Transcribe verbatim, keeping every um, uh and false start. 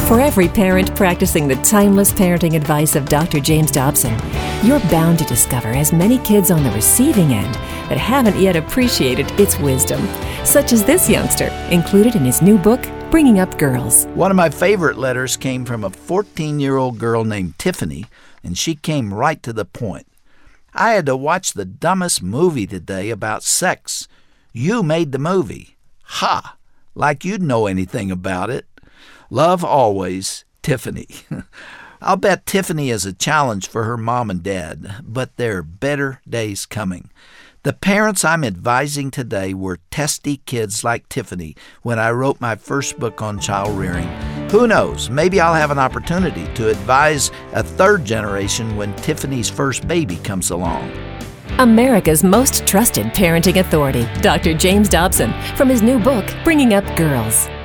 For every parent practicing the timeless parenting advice of Doctor James Dobson, you're bound to discover as many kids on the receiving end that haven't yet appreciated its wisdom, such as this youngster, included in his new book, Bringing Up Girls. One of my favorite letters came from a fourteen-year-old girl named Tiffany, and she came right to the point. I had to watch the dumbest movie today about sex. You made the movie. Ha! Like you'd know anything about it. Love always, Tiffany. I'll bet Tiffany is a challenge for her mom and dad, but there are better days coming. The parents I'm advising today were testy kids like Tiffany when I wrote my first book on child rearing. Who knows, maybe I'll have an opportunity to advise a third generation when Tiffany's first baby comes along. America's most trusted parenting authority, Doctor James Dobson, from his new book, Bringing Up Girls.